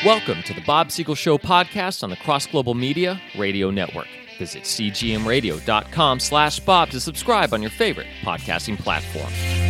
Welcome to the Bob Siegel Show podcast on the Cross Global Media Radio Network. Visit cgmradio.com/Bob to subscribe on your favorite podcasting platform.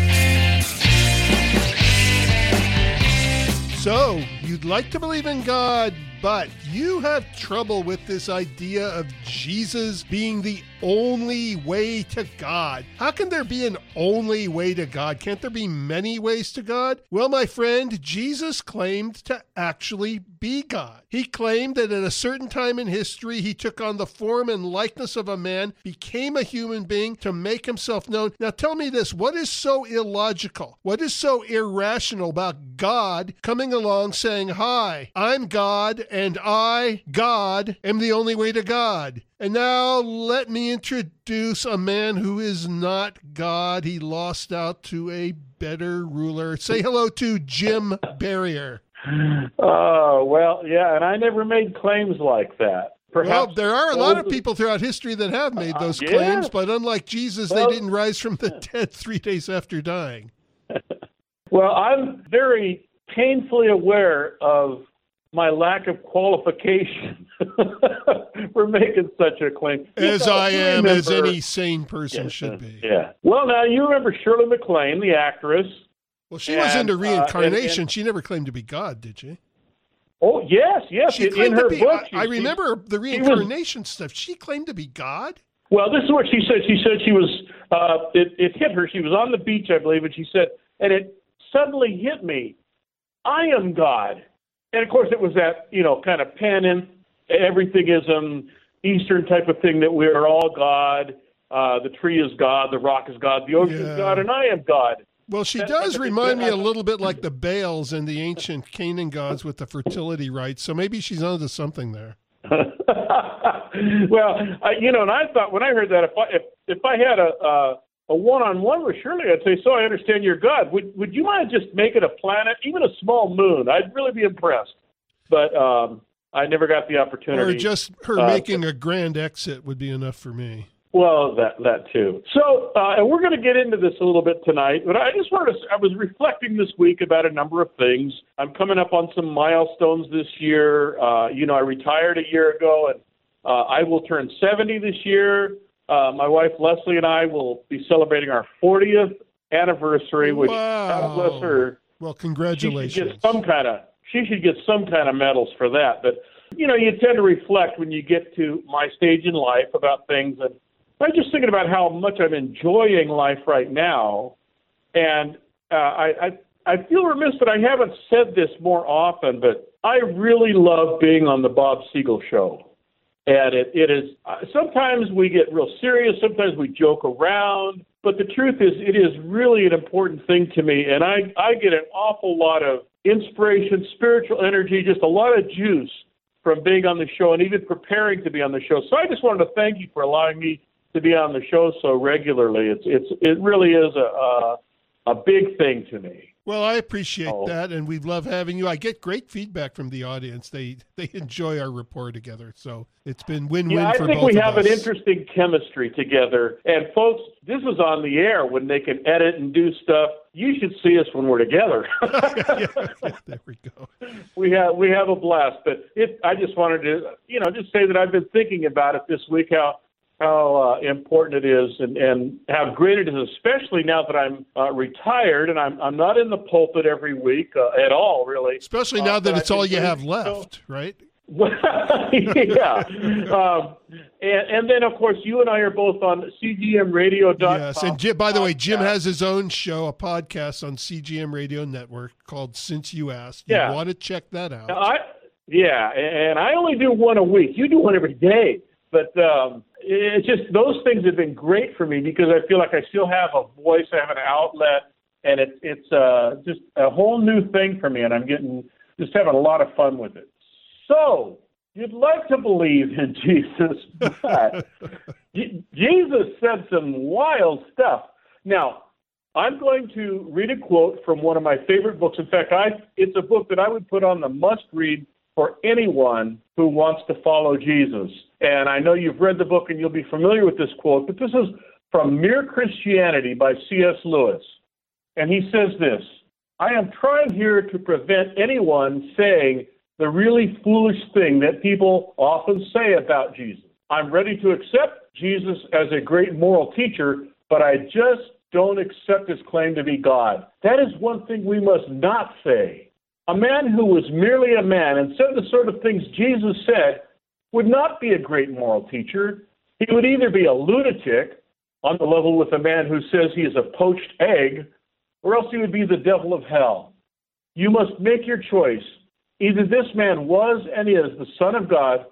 So, you'd like to believe in God, but you have trouble with this idea of Jesus being the only way to God. How can there be an only way to God? Can't there be many ways to God? Well, my friend, Jesus claimed to actually be God. He claimed that at a certain time in history, he took on the form and likeness of a man, became a human being to make himself known. Now tell me this, what is so illogical? What is so irrational about God coming along saying, "Hi, I'm God, and I, God, am the only way to God"? And now let me introduce a man who is not God. He lost out to a better ruler. Say hello to Jim Barrier. Oh, well, yeah, and I never made claims like that. Well, there are a lot of people throughout history that have made those claims, but unlike Jesus, they didn't rise from the dead 3 days after dying. Well, I'm very painfully aware of my lack of qualification for making such a claim. As I am, as any sane person should be. Yeah. Well, now, you remember Shirley MacLaine, the actress. Well, she was into reincarnation. She never claimed to be God, did she? Oh, yes. She in her book. I remember the reincarnation stuff. She claimed to be God? Well, this is what she said. She said she was, it hit her. She was on the beach, I believe, and she said, and it suddenly hit me, I am God. And, of course, it was that, kind of everythingism, Eastern type of thing that we are all God. The tree is God, the rock is God, the ocean is God, and I am God. Well, she does remind me a little bit like the Baals and the ancient Canaan gods with the fertility rites. So maybe she's onto something there. Well, and I thought when I heard that, if I had a one-on-one with Shirley, I'd say, so I understand you're God. Would you mind just making a planet, even a small moon? I'd really be impressed. But I never got the opportunity. Or just her making a grand exit would be enough for me. Well, that too. So, and we're going to get into this a little bit tonight, but I was reflecting this week about a number of things. I'm coming up on some milestones this year. I retired a year ago, and I will turn 70 this year. My wife, Leslie, and I will be celebrating our 40th anniversary, which, God bless her. Well, congratulations. She should get some kind of medals for that. But, you tend to reflect when you get to my stage in life about things, and I'm just thinking about how much I'm enjoying life right now, and I feel remiss that I haven't said this more often, but I really love being on the Bob Siegel Show. And it is, sometimes we get real serious, sometimes we joke around, but the truth is it is really an important thing to me, and I get an awful lot of inspiration, spiritual energy, just a lot of juice from being on the show and even preparing to be on the show. So I just wanted to thank you for allowing me to be on the show so regularly. It really is a big thing to me. Well, I appreciate that, and we love having you. I get great feedback from the audience. They enjoy our rapport together, so it's been win-win for both of us. I think we have an interesting chemistry together. And folks, this is on the air when they can edit and do stuff. You should see us when we're together. yeah, there we go. We have a blast. But I just wanted to, just say that I've been thinking about it this week, how important it is and how great it is, especially now that I'm retired and I'm not in the pulpit every week at all, really. Especially now that it's all you have left, right? Yeah. And then, of course, you and I are both on cgmradio.com. Yes, and by the way, Jim has his own show, a podcast on CGM Radio Network called Since You Asked. You want to check that out. And I only do one a week. You do one every day. But it's just those things have been great for me because I feel like I still have a voice, I have an outlet, and it's just a whole new thing for me, and I'm just having a lot of fun with it. So you'd like to believe in Jesus, but Jesus said some wild stuff. Now, I'm going to read a quote from one of my favorite books. In fact, it's a book that I would put on the must-read for anyone who wants to follow Jesus. And I know you've read the book and you'll be familiar with this quote, but this is from Mere Christianity by C.S. Lewis. And he says this, I am trying here to prevent anyone saying the really foolish thing that people often say about Jesus. I'm ready to accept Jesus as a great moral teacher, but I just don't accept his claim to be God. That is one thing we must not say. A man who was merely a man and said the sort of things Jesus said would not be a great moral teacher. He would either be a lunatic, on the level with a man who says he is a poached egg, or else he would be the devil of hell. You must make your choice. Either this man was and is the Son of God,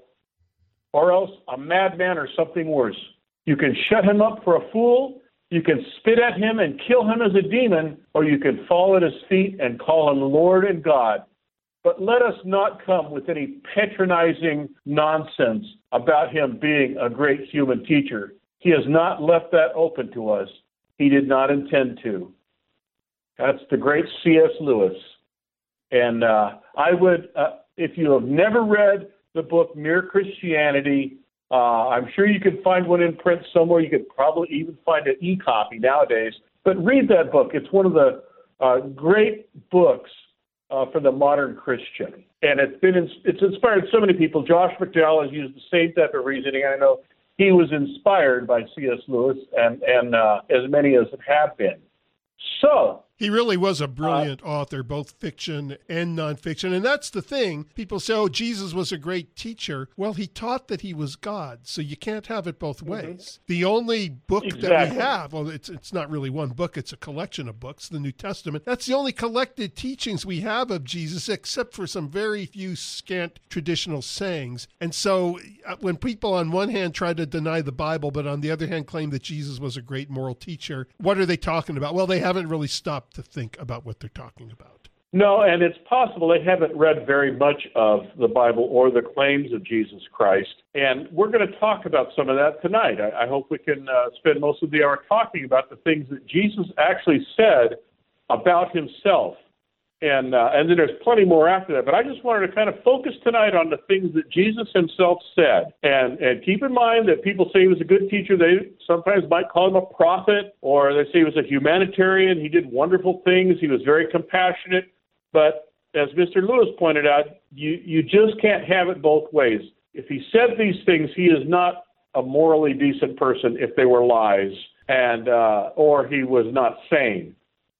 or else a madman or something worse. You can shut him up for a fool, you can spit at him and kill him as a demon, or you can fall at his feet and call him Lord and God. But let us not come with any patronizing nonsense about him being a great human teacher. He has not left that open to us. He did not intend to. That's the great C.S. Lewis. And I would, if you have never read the book Mere Christianity, I'm sure you could find one in print somewhere. You could probably even find an e-copy nowadays. But read that book. It's one of the great books for the modern Christian. And it's inspired so many people. Josh McDowell has used the same type of reasoning. I know he was inspired by C.S. Lewis, and as many as have been. So he really was a brilliant author, both fiction and nonfiction. And that's the thing. People say, oh, Jesus was a great teacher. Well, he taught that he was God. So you can't have it both ways. The only book that we have, well, it's not really one book. It's a collection of books, the New Testament. That's the only collected teachings we have of Jesus, except for some very few scant traditional sayings. And so when people on one hand try to deny the Bible, but on the other hand claim that Jesus was a great moral teacher, what are they talking about? Well, they haven't really stopped to think about what they're talking about. No, and it's possible they haven't read very much of the Bible or the claims of Jesus Christ. And we're going to talk about some of that tonight. I hope we can spend most of the hour talking about the things that Jesus actually said about himself. And then there's plenty more after that. But I just wanted to kind of focus tonight on the things that Jesus himself said. And keep in mind that people say he was a good teacher. They sometimes might call him a prophet, or they say he was a humanitarian. He did wonderful things. He was very compassionate. But as Mr. Lewis pointed out, you just can't have it both ways. If he said these things, he is not a morally decent person if they were lies, and or he was not sane.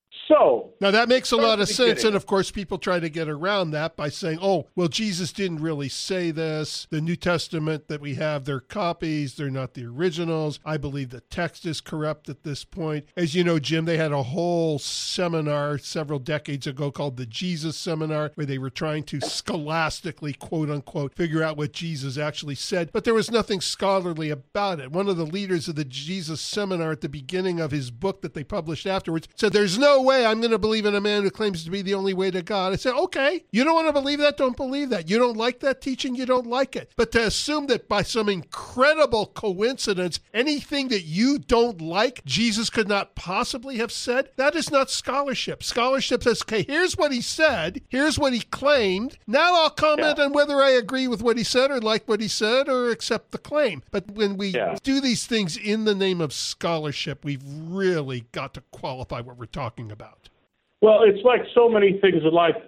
So now that makes a lot of sense. And of course, people try to get around that by saying, oh, well, Jesus didn't really say this. The New Testament that we have, they're copies. They're not the originals. I believe the text is corrupt at this point. As you know, Jim, they had a whole seminar several decades ago called the Jesus Seminar, where they were trying to scholastically, quote unquote, figure out what Jesus actually said. But there was nothing scholarly about it. One of the leaders of the Jesus Seminar at the beginning of his book that they published afterwards said, there's no way I'm going to believe in a man who claims to be the only way to God. I said, okay, you don't want to believe that? Don't believe that. You don't like that teaching? You don't like it. But to assume that by some incredible coincidence, anything that you don't like, Jesus could not possibly have said, that is not scholarship. Scholarship says, okay, here's what he said. Here's what he claimed. Now I'll comment on whether I agree with what he said or like what he said or accept the claim. But when we do these things in the name of scholarship, we've really got to qualify what we're talking about. Well, it's like so many things in life.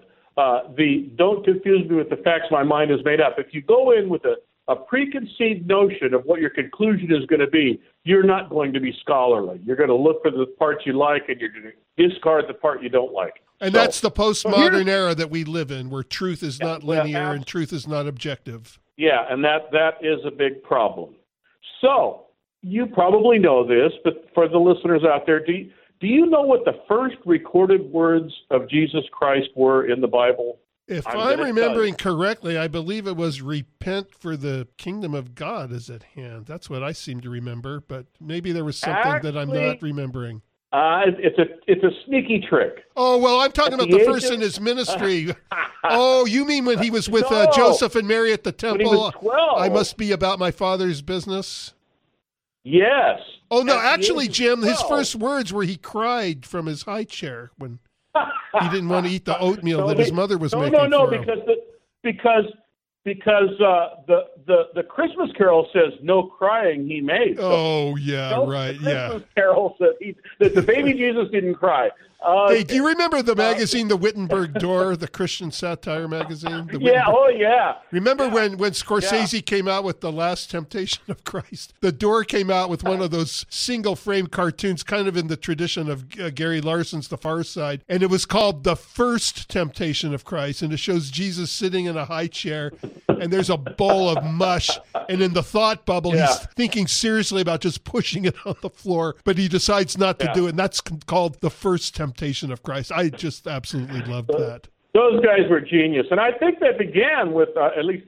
Don't confuse me with the facts my mind has made up. If you go in with a preconceived notion of what your conclusion is going to be, you're not going to be scholarly. You're going to look for the parts you like, and you're going to discard the part you don't like. And that's the postmodern era that we live in, where truth is not linear and truth is not objective. Yeah, and that is a big problem. So you probably know this, but for the listeners out there, do you know what the first recorded words of Jesus Christ were in the Bible? If I'm remembering correctly, I believe it was repent, for the kingdom of God is at hand. That's what I seem to remember, but maybe there was something that I'm not remembering. It's a sneaky trick. Oh, well, I'm talking about the first in his ministry. Oh, you mean when he was with Joseph and Mary at the temple? When he was 12. I must be about my Father's business. Yes. Oh, no, actually, Jim, his first words were he cried from his high chair when he didn't want to eat the oatmeal that his mother was making for him. because the Christmas Carol says no crying he made. So oh, yeah, right, the Christmas Carol says the baby Jesus didn't cry. Hey, do you remember the magazine, the Wittenberg Door, the Christian satire magazine? Yeah. Remember when Scorsese came out with The Last Temptation of Christ? The Door came out with one of those single-frame cartoons, kind of in the tradition of Gary Larson's The Far Side, and it was called The First Temptation of Christ, and it shows Jesus sitting in a high chair, and there's a bowl of mush, and in the thought bubble, he's thinking seriously about just pushing it on the floor, but he decides not to do it, and that's called The First Temptation of Christ. I just absolutely loved that. Those guys were genius. And I think that began with at least,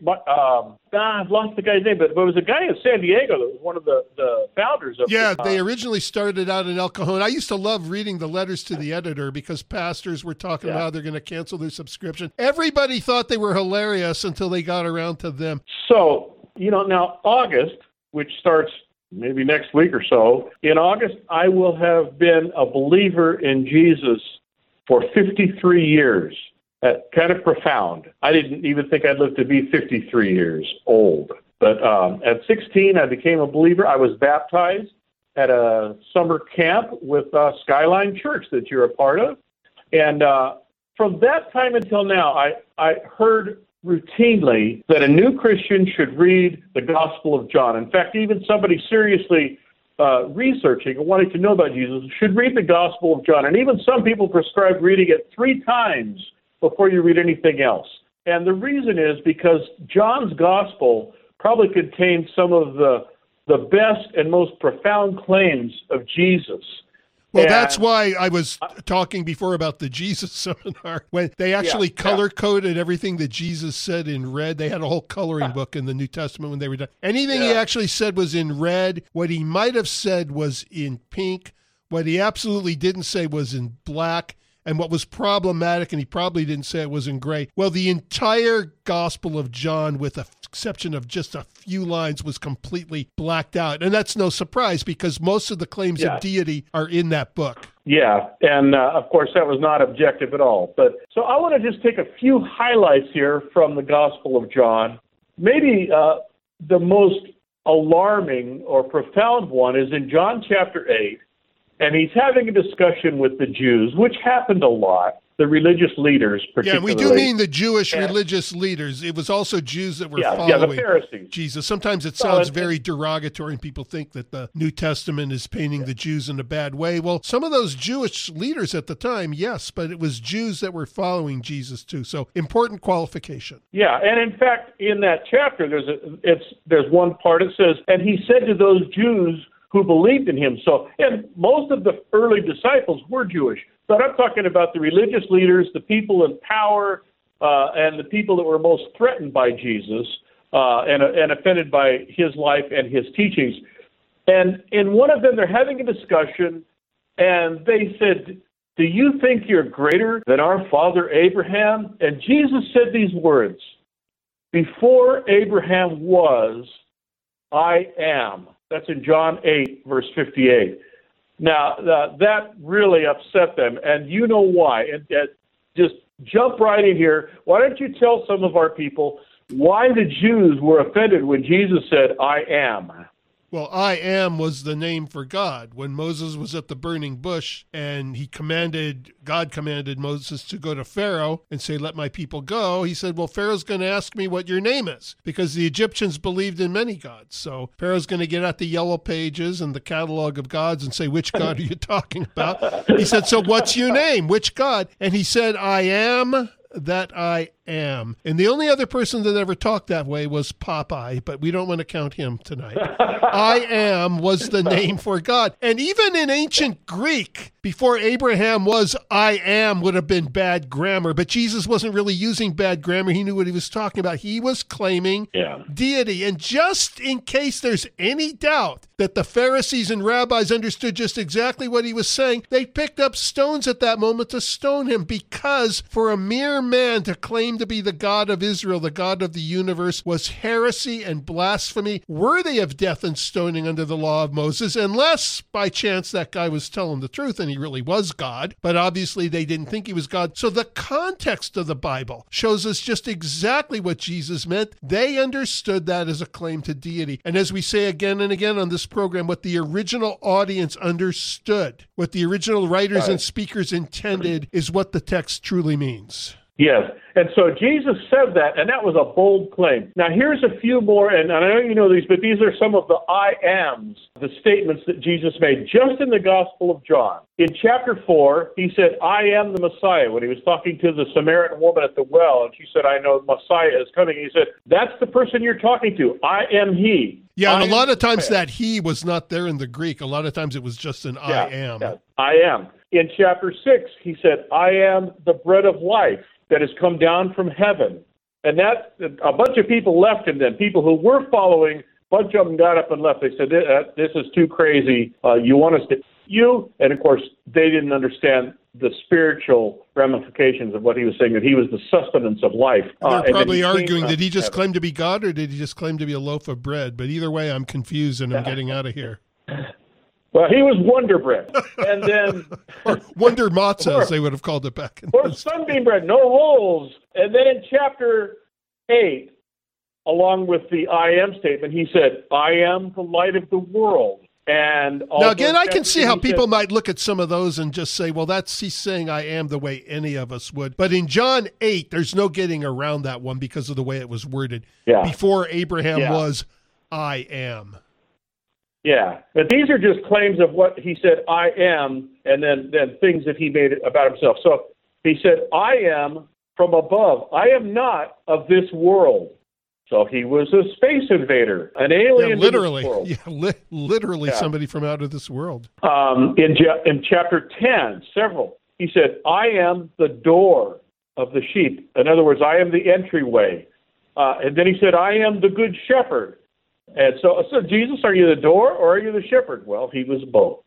I've lost the guy's name, but there was a guy in San Diego that was one of the founders of they originally started out in El Cajon. I used to love reading the letters to the editor because pastors were talking about how they're going to cancel their subscription. Everybody thought they were hilarious until they got around to them. So, now August, which starts maybe next week or so, in August, I will have been a believer in Jesus for 53 years. Kind of profound. I didn't even think I'd live to be 53 years old. But at 16, I became a believer. I was baptized at a summer camp with Skyline Church that you're a part of. And from that time until now, I heard routinely that a new Christian should read the Gospel of John. In fact, even somebody seriously researching and wanting to know about Jesus should read the Gospel of John. And even some people prescribe reading it 3 times before you read anything else. And the reason is because John's Gospel probably contains some of the best and most profound claims of Jesus. Well, that's why I was talking before about the Jesus seminar, when they actually color-coded everything that Jesus said in red. They had a whole coloring book in the New Testament when they were done. Anything he actually said was in red. What he might have said was in pink. What he absolutely didn't say was in black. And what was problematic, and he probably didn't say it, was in gray. Well, the entire Gospel of John, with the exception of just a few lines, was completely blacked out. And that's no surprise because most of the claims of deity are in that book. Yeah, and of course that was not objective at all. But so I want to just take a few highlights here from the Gospel of John. Maybe the most alarming or profound one is in John chapter 8. And he's having a discussion with the Jews, which happened a lot, the religious leaders particularly. Yeah, we do mean the Jewish religious leaders. It was also Jews that were following the Pharisees. Jesus. Sometimes it sounds very derogatory, and people think that the New Testament is painting the Jews in a bad way. Well, some of those Jewish leaders at the time, yes, but it was Jews that were following Jesus too. So important qualification. Yeah, and in fact, in that chapter, there's one part that says, and he said to those Jews who believed in him. So, and most of the early disciples were Jewish. But I'm talking about the religious leaders, the people in power, and the people that were most threatened by Jesus and offended by his life and his teachings. And in one of them, they're having a discussion, and they said, "Do you think you're greater than our father Abraham?" And Jesus said these words, "Before Abraham was, I am." That's in John 8, verse 58. Now, that really upset them, and you know why. And just jump right in here. Why don't you tell some of our people why the Jews were offended when Jesus said, "I am"? Well, I am was the name for God. When Moses was at the burning bush and God commanded Moses to go to Pharaoh and say, "Let my people go," he said, well, Pharaoh's going to ask me what your name is, because the Egyptians believed in many gods. So Pharaoh's going to get out the yellow pages and the catalog of gods and say, which God are you talking about? He said, so what's your name? Which God? And he said, I am that I am. And the only other person that ever talked that way was Popeye, but we don't want to count him tonight. I am was the name for God. And even in ancient Greek, before Abraham was, I am would have been bad grammar, but Jesus wasn't really using bad grammar. He knew what he was talking about. He was claiming deity. And just in case there's any doubt that the Pharisees and rabbis understood just exactly what he was saying, they picked up stones at that moment to stone him, because for a mere man to claim to be the God of Israel, the God of the universe, was heresy and blasphemy, worthy of death and stoning under the law of Moses, unless by chance that guy was telling the truth and he really was God. But obviously they didn't think he was God. So the context of the Bible shows us just exactly what Jesus meant. They understood that as a claim to deity. And as we say again and again on this program, what the original audience understood, what the original writers and speakers intended, is what the text truly means. Yes. And so Jesus said that, and that was a bold claim. Now, here's a few more, and I know you know these, but these are some of the I ams, the statements that Jesus made just in the Gospel of John. In chapter 4, he said, I am the Messiah, when he was talking to the Samaritan woman at the well, and she said, I know Messiah is coming. He said, that's the person you're talking to. I am he. Yeah, and a lot of times that he was not there in the Greek. A lot of times it was just an I am. Yeah, I am. In chapter 6, he said, I am the bread of life that has come down from heaven. And that, a bunch of people left him then. People who were following, a bunch of them got up and left. They said, this is too crazy. You want us to you? And of course, they didn't understand the spiritual ramifications of what he was saying, that he was the sustenance of life. They're probably arguing, did he just claim to be God or did he just claim to be a loaf of bread? But either way, I'm confused and I'm getting out of here. Well, he was Wonder Bread. And then... or Wonder Matzah, as they would have called it back in or Sunbeam Bread, no holes. And then in chapter 8, along with the I am statement, he said, I am the light of the world. And now, again, I can see how people might look at some of those and just say, well, he's saying I am the way any of us would. But in John 8, there's no getting around that one because of the way it was worded. Yeah. Before Abraham was, I am. Yeah, but these are just claims of what he said, I am, and then things that he made about himself. So he said, I am from above. I am not of this world. So he was a space invader, an alien. Yeah, literally. To this world. Literally somebody from out of this world. In chapter 10, he said, I am the door of the sheep. In other words, I am the entryway. And then he said, I am the good shepherd. And so Jesus, are you the door or are you the shepherd? Well, he was both.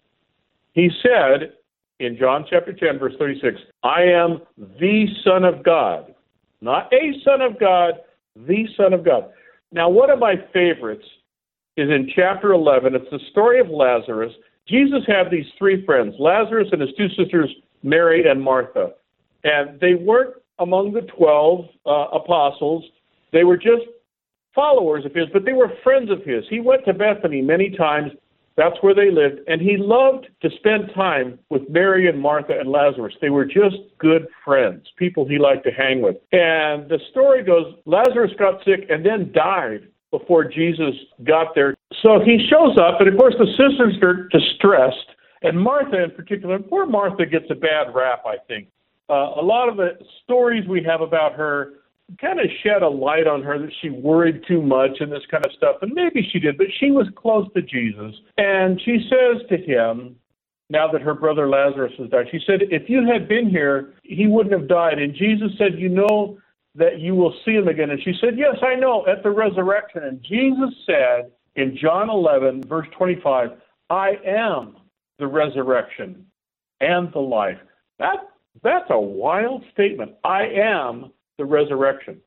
He said in John chapter 10, verse 36, I am the Son of God. Not a son of God, the Son of God. Now, one of my favorites is in chapter 11. It's the story of Lazarus. Jesus had these three friends, Lazarus and his two sisters, Mary and Martha. And they weren't among the 12 apostles. They were just followers of his, but they were friends of his. He went to Bethany many times. That's where they lived. And he loved to spend time with Mary and Martha and Lazarus. They were just good friends, people he liked to hang with. And the story goes, Lazarus got sick and then died before Jesus got there. So he shows up, and of course the sisters are distressed. And Martha in particular, poor Martha gets a bad rap, I think. A lot of the stories we have about her kind of shed a light on her that she worried too much and this kind of stuff. And maybe she did, but she was close to Jesus. And she says to him, now that her brother Lazarus has died, she said, if you had been here, he wouldn't have died. And Jesus said, you know that you will see him again. And she said, yes, I know, at the resurrection. And Jesus said in John 11, verse 25, I am the resurrection and the life. That's a wild statement. I am the resurrection.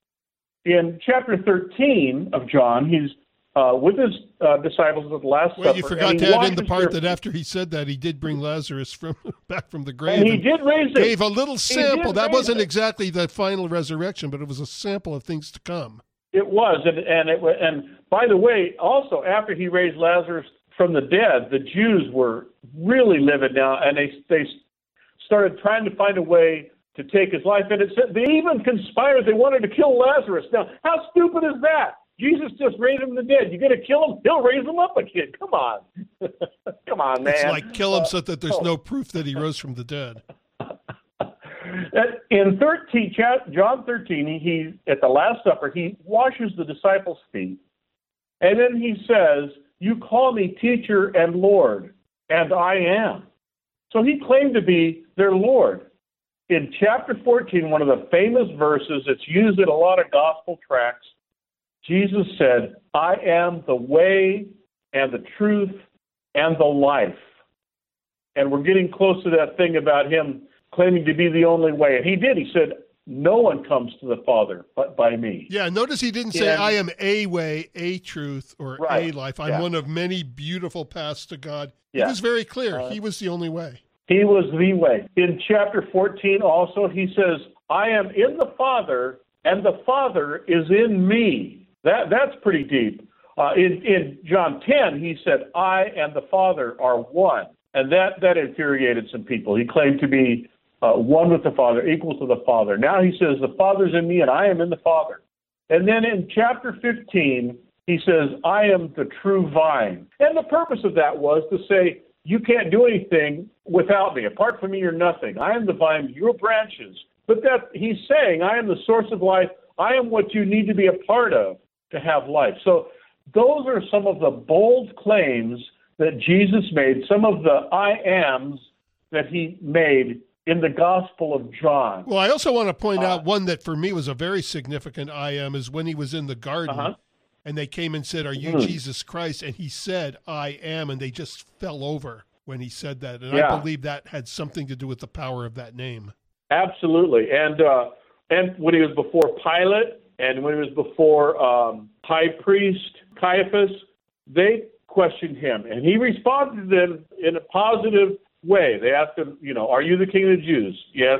In chapter 13 of John, he's with his disciples at the Last Supper. Well, you forgot to add in the part that after he said that, he did bring Lazarus back from the grave. And he did raise him. Gave a little sample. That wasn't exactly the final resurrection, but it was a sample of things to come. It was, and by the way, also after he raised Lazarus from the dead, the Jews were really livid now, and they started trying to find a way to take his life. And it said they even conspired. They wanted to kill Lazarus. Now, how stupid is that? Jesus just raised him from the dead. You're going to kill him? He'll raise him up again. Come on. Come on, man. It's like kill him so that there's no proof that he rose from the dead. In John 13, he at the Last Supper, he washes the disciples' feet. And then he says, you call me teacher and Lord, and I am. So he claimed to be their Lord. In chapter 14, one of the famous verses, it's used in a lot of gospel tracts, Jesus said, I am the way and the truth and the life. And we're getting close to that thing about him claiming to be the only way. And he did. He said, no one comes to the Father but by me. Yeah, notice he didn't say, I am a way, a truth, or a life. I'm one of many beautiful paths to God. He was very clear. He was the only way. He was the way. In chapter 14 also, he says, I am in the Father, and the Father is in me. That's pretty deep. In John 10, he said, I and the Father are one. And that infuriated some people. He claimed to be one with the Father, equal to the Father. Now he says, the Father's in me and I am in the Father. And then in chapter 15, he says, I am the true vine. And the purpose of that was to say, you can't do anything without me. Apart from me, you're nothing. I am the vine, you're branches. But that he's saying, I am the source of life. I am what you need to be a part of to have life. So those are some of the bold claims that Jesus made, some of the I ams that he made in the Gospel of John. Well, I also want to point out one that for me was a very significant I am is when he was in the garden and they came and said, are you Jesus Christ? And he said, I am. And they just fell over when he said that. And I believe that had something to do with the power of that name. Absolutely. And when he was before Pilate and when he was before high priest Caiaphas, they questioned him. And he responded to them in a positive way. They asked him, are you the King of the Jews? Yes.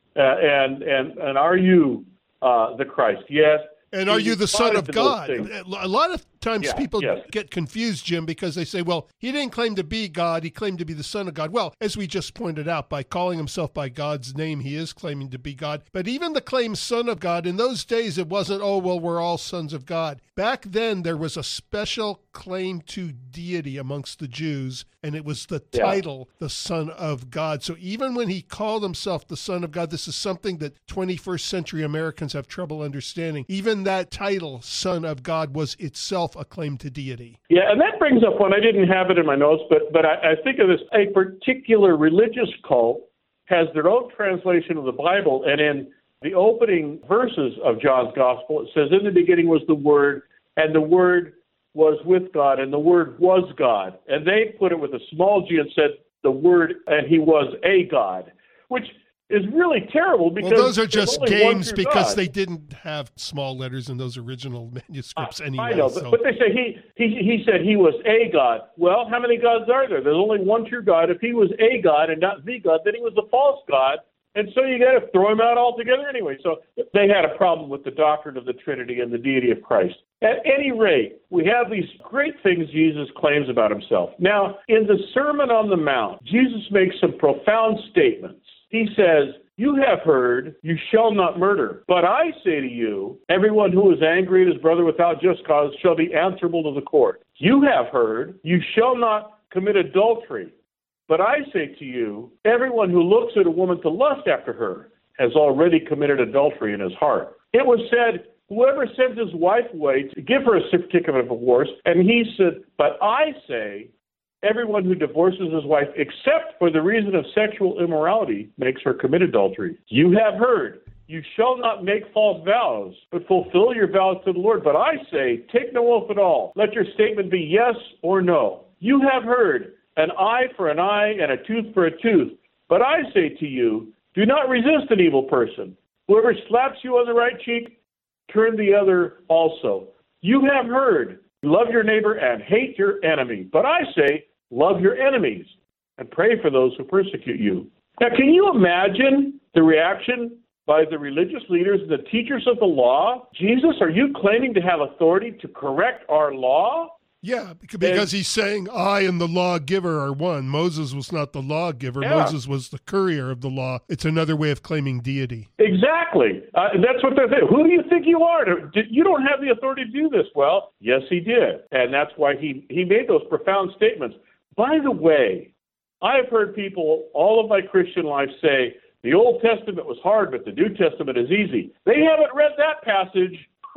And are you the Christ? Yes. And are you the Son of God? A lot of times people get confused, Jim, because they say, well, he didn't claim to be God. He claimed to be the Son of God. Well, as we just pointed out, by calling himself by God's name, he is claiming to be God. But even the claim Son of God, in those days, it wasn't, we're all sons of God. Back then, there was a special claim to deity amongst the Jews, and it was the title, the Son of God. So even when he called himself the Son of God, this is something that 21st century Americans have trouble understanding. Even that title, Son of God, was itself a claim to deity. Yeah, and that brings up one. I didn't have it in my notes, but I think of this. A particular religious cult has their own translation of the Bible, and in the opening verses of John's Gospel, it says, in the beginning was the Word, and the Word was with God, and the Word was God. And they put it with a small g and said the Word, and he was a God, which is really terrible because those are just games because they didn't have small letters in those original manuscripts anyway. I know, but they say he said he was a God. Well, how many gods are there? There's only one true God. If he was a God and not the God, then he was a false God. And so you got to throw him out altogether anyway. So they had a problem with the doctrine of the Trinity and the deity of Christ. At any rate, we have these great things Jesus claims about himself. Now, in the Sermon on the Mount, Jesus makes some profound statements. He says, you have heard, you shall not murder. But I say to you, everyone who is angry at his brother without just cause shall be answerable to the court. You have heard, you shall not commit adultery. But I say to you, everyone who looks at a woman to lust after her has already committed adultery in his heart. It was said, whoever sends his wife away to give her a certificate of divorce, and he said, but I say, everyone who divorces his wife except for the reason of sexual immorality makes her commit adultery. You have heard, you shall not make false vows, but fulfill your vows to the Lord. But I say, take no oath at all. Let your statement be yes or no. You have heard, an eye for an eye and a tooth for a tooth. But I say to you, do not resist an evil person. Whoever slaps you on the right cheek, turn the other also. You have heard, love your neighbor and hate your enemy. But I say, love your enemies and pray for those who persecute you. Now, can you imagine the reaction by the religious leaders and the teachers of the law? Jesus, are you claiming to have authority to correct our law? Yeah, because he's saying, I and the lawgiver are one. Moses was not the lawgiver. Yeah. Moses was the courier of the law. It's another way of claiming deity. Exactly. That's what they're saying. Who do you think you are? You don't have the authority to do this. Well, yes, he did. And that's why he made those profound statements. By the way, I've heard people all of my Christian life say, the Old Testament was hard, but the New Testament is easy. They haven't read that passage.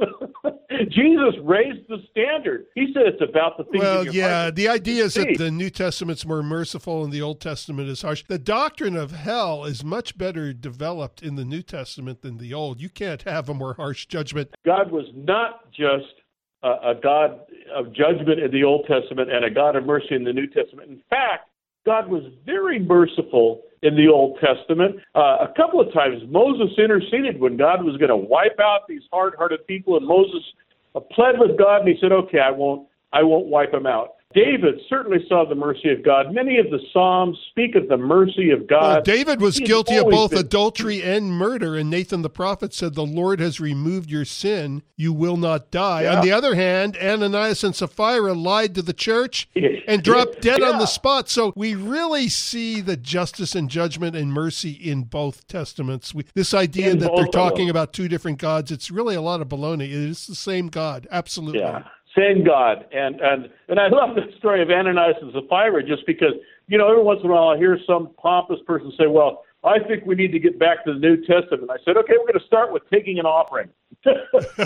Jesus raised the standard. He said it's about the things in your heart. The idea is that the New Testament's more merciful and the Old Testament is harsh. The doctrine of hell is much better developed in the New Testament than the Old. You can't have a more harsh judgment. God was not just a God of judgment in the Old Testament and a God of mercy in the New Testament. In fact, God was very merciful in the Old Testament. A couple of times Moses interceded when God was going to wipe out these hard-hearted people, and Moses pled with God, and he said, okay, I won't wipe them out. David certainly saw the mercy of God. Many of the Psalms speak of the mercy of God. Well, David was guilty of both adultery and murder, and Nathan the prophet said, the Lord has removed your sin, you will not die. Yeah. On the other hand, Ananias and Sapphira lied to the church and dropped dead on the spot. So we really see the justice and judgment and mercy in both testaments. This idea that they're talking about two different gods, it's really a lot of baloney. It is the same God, absolutely. Yeah. Same God. And I love the story of Ananias and Sapphira just because, every once in a while I hear some pompous person say, well, I think we need to get back to the New Testament. I said, okay, we're going to start with taking an offering. See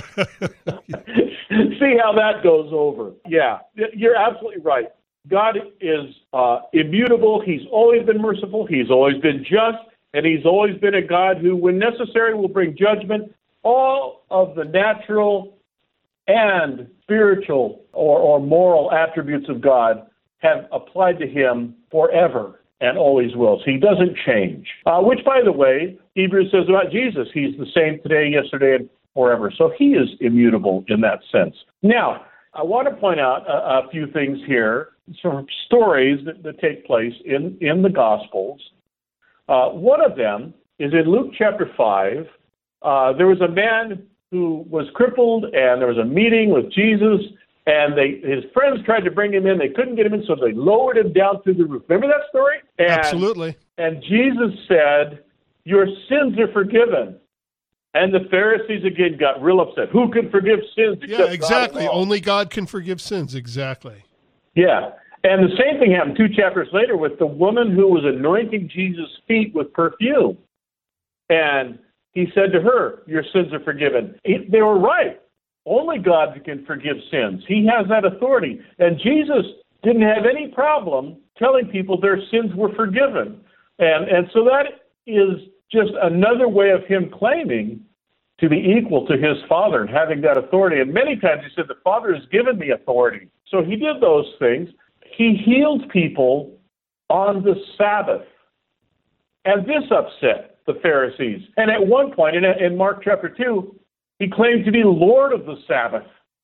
how that goes over. Yeah, you're absolutely right. God is immutable. He's always been merciful. He's always been just. And he's always been a God who, when necessary, will bring judgment. All of the natural and spiritual or moral attributes of God have applied to him forever and always will. So he doesn't change, which, by the way, Hebrews says about Jesus. He's the same today, yesterday, and forever. So he is immutable in that sense. Now, I want to point out a few things here, some stories that take place in the Gospels. One of them is in Luke chapter 5. There was a man who was crippled, and there was a meeting with Jesus, and his friends tried to bring him in. They couldn't get him in, so they lowered him down through the roof. Remember that story? Absolutely. And Jesus said, your sins are forgiven. And the Pharisees again got real upset. Who can forgive sins except God? Yeah, exactly. God? Only God can forgive sins. Exactly. Yeah. And the same thing happened 2 chapters later with the woman who was anointing Jesus' feet with perfume. And he said to her, your sins are forgiven. They were right. Only God can forgive sins. He has that authority. And Jesus didn't have any problem telling people their sins were forgiven. And so that is just another way of him claiming to be equal to his Father and having that authority. And many times he said, the Father has given me authority. So he did those things. He healed people on the Sabbath. And this upset the Pharisees. And at one point, in Mark chapter 2, he claimed to be Lord of the Sabbath.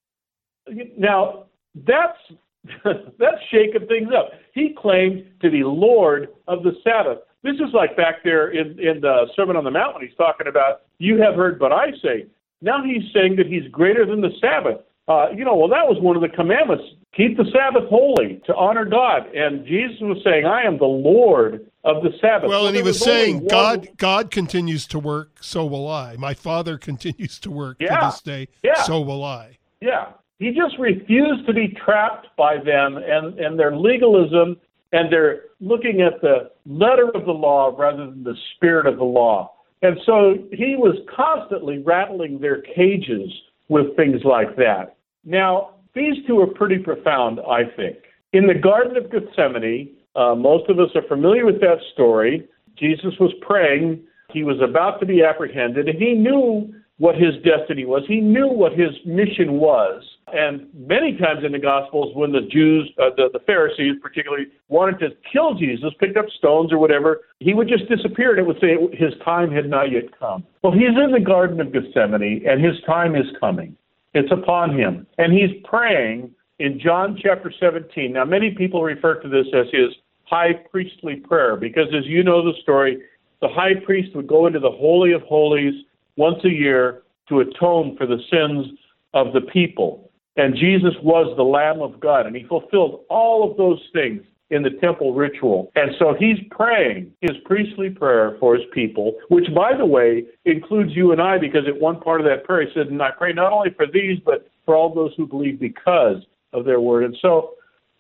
Now, that's shaking things up. He claimed to be Lord of the Sabbath. This is like back there in the Sermon on the Mount when he's talking about, you have heard but I say. Now he's saying that he's greater than the Sabbath. That was one of the commandments. Keep the Sabbath holy, to honor God. And Jesus was saying, I am the Lord of the Sabbath. Well, and he was saying, God continues to work, so will I. My Father continues to work to this day, so will I. Yeah. He just refused to be trapped by them and their legalism, and they're looking at the letter of the law rather than the spirit of the law. And so he was constantly rattling their cages with things like that. Now, these two are pretty profound, I think. In the Garden of Gethsemane, most of us are familiar with that story. Jesus was praying. He was about to be apprehended, and he knew what his destiny was. He knew what his mission was. And many times in the Gospels, when the Jews, the Pharisees particularly, wanted to kill Jesus, picked up stones or whatever, he would just disappear, and it would say his time had not yet come. Well, he's in the Garden of Gethsemane, and his time is coming. It's upon him. And he's praying in John chapter 17. Now, many people refer to this as his high priestly prayer, because as you know the story, the high priest would go into the Holy of Holies once a year to atone for the sins of the people. And Jesus was the Lamb of God, and he fulfilled all of those things in the temple ritual. And so he's praying his priestly prayer for his people, which, by the way, includes you and I, because at one part of that prayer he said, and I pray not only for these, but for all those who believe because of their word. And so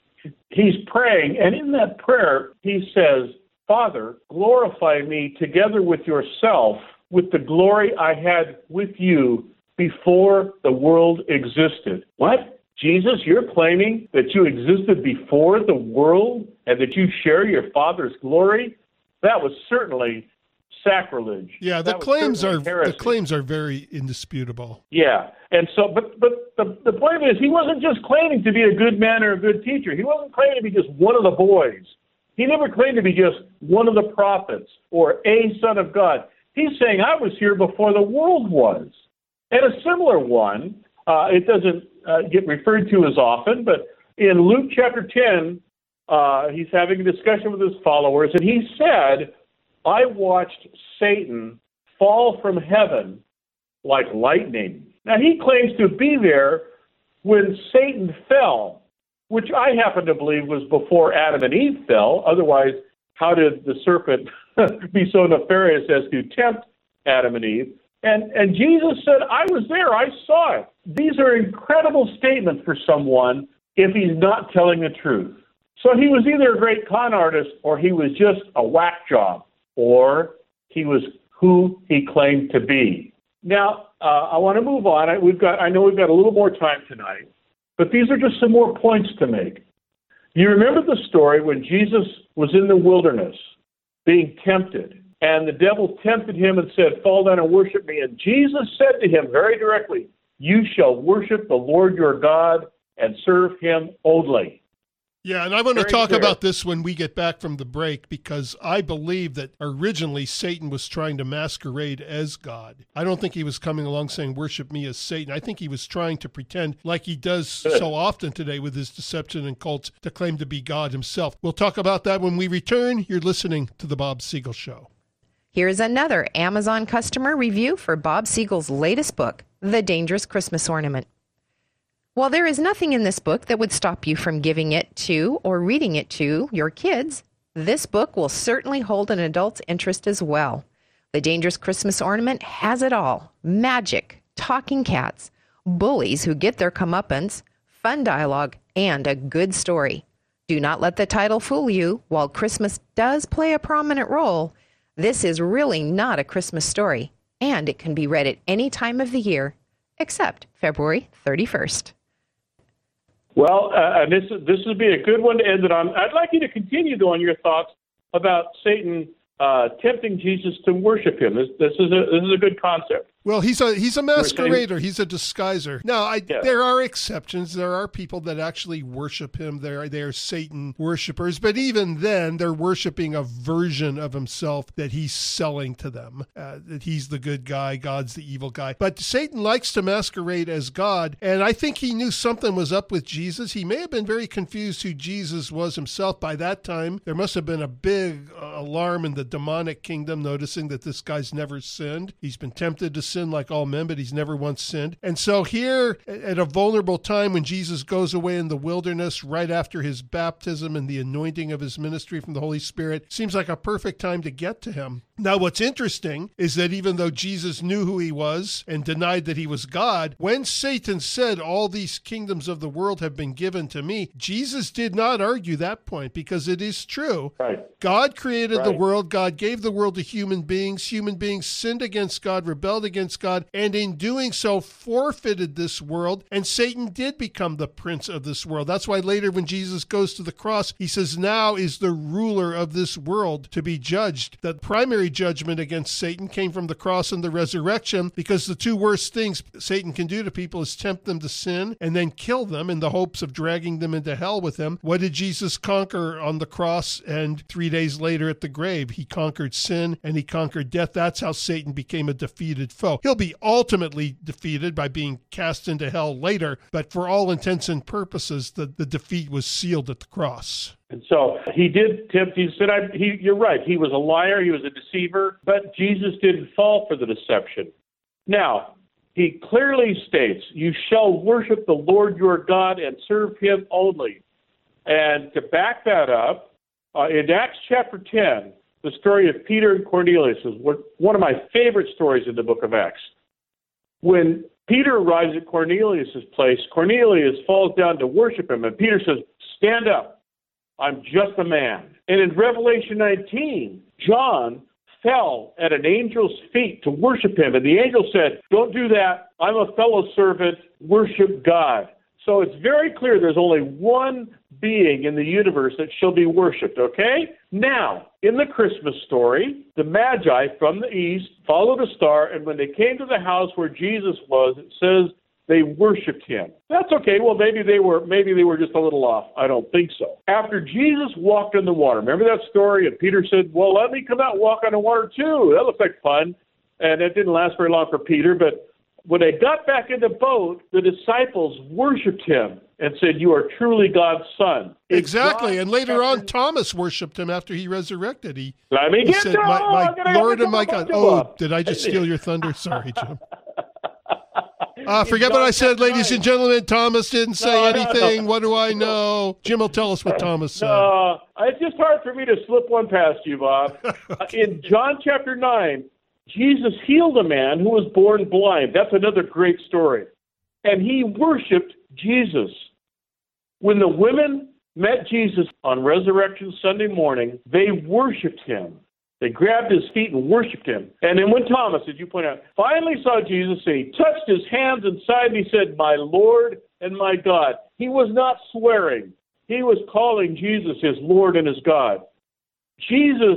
he's praying, and in that prayer he says, Father, glorify me together with yourself with the glory I had with you before the world existed. What? Jesus, you're claiming that you existed before the world and that you share your Father's glory? That was certainly sacrilege. Yeah, the claims are very indisputable. Yeah, and so, but the point is, he wasn't just claiming to be a good man or a good teacher. He wasn't claiming to be just one of the boys He never claimed to be just one of the prophets or a son of God. He's saying, I was here before the world was. And a similar one, it doesn't get referred to as often, but in Luke chapter 10, he's having a discussion with his followers, and he said, I watched Satan fall from heaven like lightning. Now, he claims to be there when Satan fell, which I happen to believe was before Adam and Eve fell. Otherwise, how did the serpent be so nefarious as to tempt Adam and Eve? And Jesus said, I was there. I saw it. These are incredible statements for someone if he's not telling the truth. So he was either a great con artist, or he was just a whack job, or he was who he claimed to be. Now, I want to move on. I know we've got a little more time tonight, but these are just some more points to make. You remember the story when Jesus was in the wilderness being tempted, and the devil tempted him and said, fall down and worship me. And Jesus said to him very directly, you shall worship the Lord your God and serve him only. Yeah, and I want to talk about this when we get back from the break, because I believe that originally Satan was trying to masquerade as God. I don't think he was coming along saying, worship me as Satan. I think he was trying to pretend, like he does so often today with his deception and cults, to claim to be God himself. We'll talk about that when we return. You're listening to The Bob Siegel Show. Here's another Amazon customer review for Bob Siegel's latest book, The Dangerous Christmas Ornament. While there is nothing in this book that would stop you from giving it to or reading it to your kids, this book will certainly hold an adult's interest as well. The Dangerous Christmas Ornament has it all: magic, talking cats, bullies who get their comeuppance, fun dialogue, and a good story. Do not let the title fool you. While Christmas does play a prominent role, this is really not a Christmas story, and it can be read at any time of the year except February 31st. Well, this would be a good one to end it on. I'd like you to continue, though, on your thoughts about Satan tempting Jesus to worship him. This is a good concept. Well, he's a masquerader. He's a disguiser. Now, there are exceptions. There are people that actually worship him. They're Satan worshipers. But even then, they're worshiping a version of himself that he's selling to them, that he's the good guy, God's the evil guy. But Satan likes to masquerade as God, and I think he knew something was up with Jesus. He may have been very confused who Jesus was himself. By that time, there must have been a big alarm in the demonic kingdom, noticing that this guy's never sinned. He's been tempted to sin like all men, but he's never once sinned. And so here, at a vulnerable time when Jesus goes away in the wilderness right after his baptism and the anointing of his ministry from the Holy Spirit, seems like a perfect time to get to him. Now, what's interesting is that even though Jesus knew who he was and denied that he was God, when Satan said, all these kingdoms of the world have been given to me, Jesus did not argue that point, because it is true. Right. God created the world. God gave the world to human beings. Human beings sinned against God, rebelled against God, and in doing so forfeited this world, and Satan did become the prince of this world. That's why later when Jesus goes to the cross, he says, now is the ruler of this world to be judged. The primary judgment against Satan came from the cross and the resurrection, because the two worst things Satan can do to people is tempt them to sin and then kill them in the hopes of dragging them into hell with him. What did Jesus conquer on the cross and 3 days later at the grave? He conquered sin and he conquered death. That's how Satan became a defeated foe. He'll be ultimately defeated by being cast into hell later, but for all intents and purposes, the defeat was sealed at the cross. And so he did tempt. He said, you're right. He was a liar. He was a deceiver. But Jesus didn't fall for the deception. Now, he clearly states, you shall worship the Lord your God and serve him only. And to back that up, in Acts chapter 10, the story of Peter and Cornelius is one of my favorite stories in the book of Acts. When Peter arrives at Cornelius' place, Cornelius falls down to worship him, and Peter says, stand up. I'm just a man. And in Revelation 19, John fell at an angel's feet to worship him. And the angel said, don't do that. I'm a fellow servant. Worship God. So it's very clear there's only one being in the universe that shall be worshipped, okay? Now, in the Christmas story, the Magi from the east followed a star, and when they came to the house where Jesus was, it says They worshiped him. That's okay. Well, maybe they were just a little off. I don't think so. After Jesus walked on the water, remember that story? And Peter said, well, let me come out and walk on the water too. That looks like fun. And it didn't last very long for Peter. But when they got back in the boat, the disciples worshiped him and said, you are truly God's son. Exactly. And later on, Thomas worshiped him after he resurrected. He said, my Lord and my God. Oh, did I just steal your thunder? Sorry, Jim. Forget what I said, ladies and gentlemen. Thomas didn't say anything. No. What do I know? Jim will tell us what Thomas said. It's just hard for me to slip one past you, Bob. Okay. In John chapter 9, Jesus healed a man who was born blind. That's another great story. And he worshiped Jesus. When the women met Jesus on Resurrection Sunday morning, they worshiped him. They grabbed his feet and worshiped him. And then when Thomas, as you point out, finally saw Jesus, he touched his hands and side and he said, my Lord and my God. He was not swearing. He was calling Jesus his Lord and his God. Jesus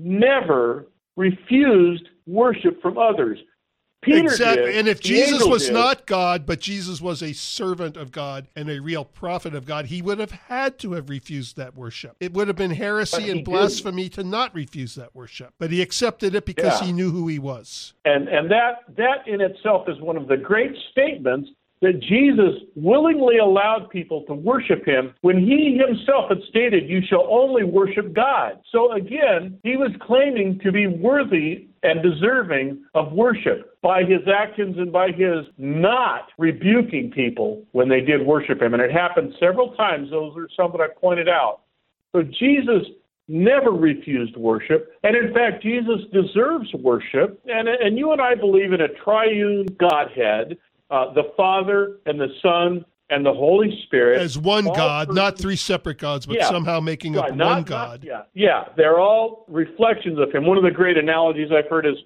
never refused worship from others. Peter exactly. did. And if Jesus was not God, but Jesus was a servant of God and a real prophet of God, he would have had to have refused that worship. It would have been heresy and blasphemy to not refuse that worship. But he accepted it because he knew who he was. And that in itself is one of the great statements that Jesus willingly allowed people to worship him when he himself had stated, you shall only worship God. So again, he was claiming to be worthy and deserving of worship by his actions and by his not rebuking people when they did worship him. And it happened several times. Those are some that I pointed out. So Jesus never refused worship. And in fact, Jesus deserves worship. And you and I believe in a triune Godhead, the Father and the Son and the Holy Spirit. As one God, not three separate gods, but somehow making up one God. They're all reflections of him. One of the great analogies I've heard is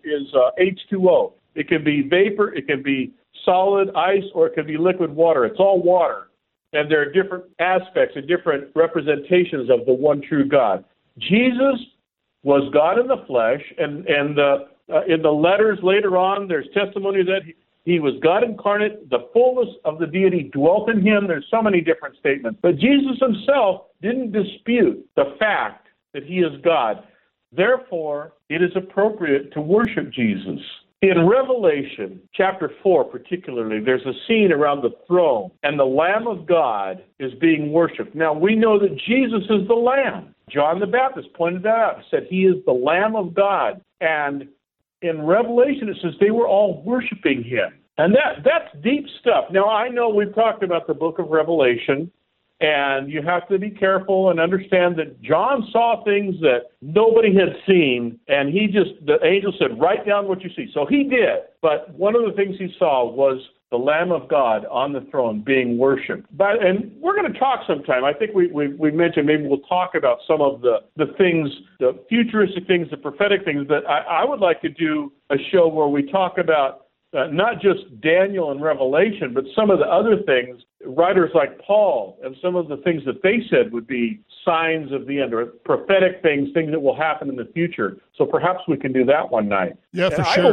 H2O. It can be vapor, it can be solid ice, or it can be liquid water. It's all water. And there are different aspects and different representations of the one true God. Jesus was God in the flesh, and in the letters later on, there's testimony that he was God incarnate. The fullness of the deity dwelt in him. There's so many different statements. But Jesus himself didn't dispute the fact that he is God. Therefore, it is appropriate to worship Jesus. In Revelation chapter 4 particularly, there's a scene around the throne, and the Lamb of God is being worshipped. Now, we know that Jesus is the Lamb. John the Baptist pointed that out. He said he is the Lamb of God. And in Revelation, it says they were all worshiping him. And that's deep stuff. Now, I know we've talked about the book of Revelation, and you have to be careful and understand that John saw things that nobody had seen, and the angel said, write down what you see. So he did. But one of the things he saw was the Lamb of God on the throne being worshipped. And we're going to talk sometime. I think we mentioned maybe we'll talk about some of the things, the futuristic things, the prophetic things. But I would like to do a show where we talk about not just Daniel and Revelation, but some of the other things, writers like Paul, and some of the things that they said would be signs of the end, or prophetic things that will happen in the future. So perhaps we can do that one night. Yeah, for sure.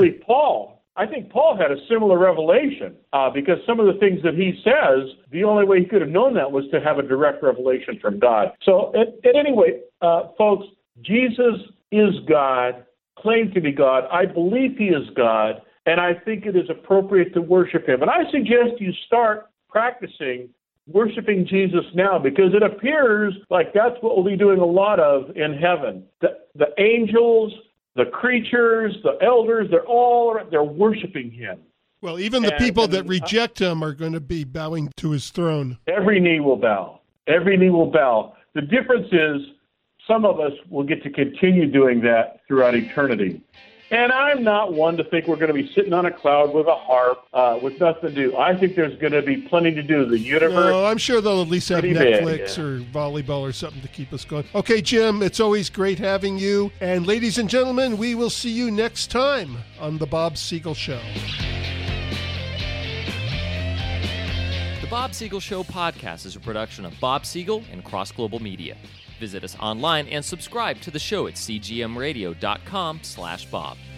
I think Paul had a similar revelation because some of the things that he says, the only way he could have known that was to have a direct revelation from God. So at any rate, folks, Jesus is God, claimed to be God. I believe he is God, and I think it is appropriate to worship him. And I suggest you start practicing worshiping Jesus now, because it appears like that's what we'll be doing a lot of in heaven. The angels, the creatures, the elders, they're worshiping him. Well, even the people that reject him are going to be bowing to his throne. Every knee will bow. Every knee will bow. The difference is some of us will get to continue doing that throughout eternity. And I'm not one to think we're going to be sitting on a cloud with a harp with nothing to do. I think there's going to be plenty to do. The universe. No, I'm sure they'll at least have Netflix or volleyball or something to keep us going. Okay, Jim, it's always great having you. And ladies and gentlemen, we will see you next time on The Bob Siegel Show. The Bob Siegel Show podcast is a production of Bob Siegel and Cross Global Media. Visit us online and subscribe to the show at cgmradio.com/Bob.